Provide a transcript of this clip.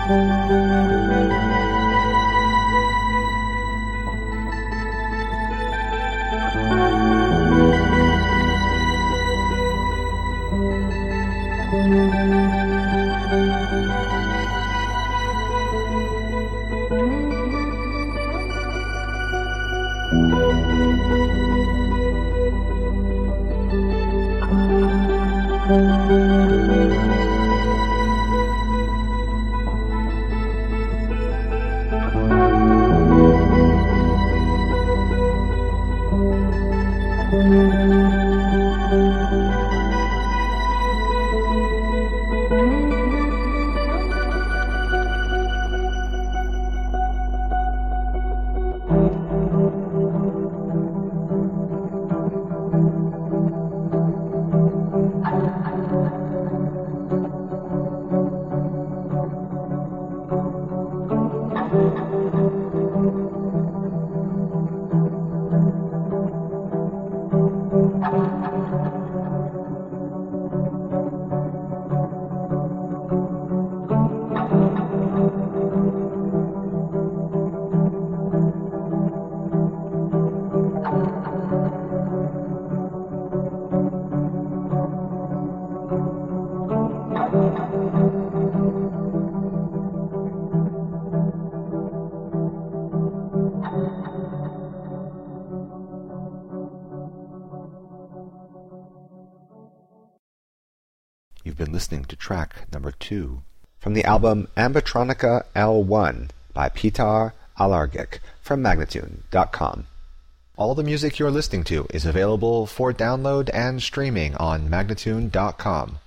You've been listening to track number 2 from the album Ambitronica L1 by Petar Alargic from Magnatune.com. All the music you're listening to is available for download and streaming on Magnatune.com.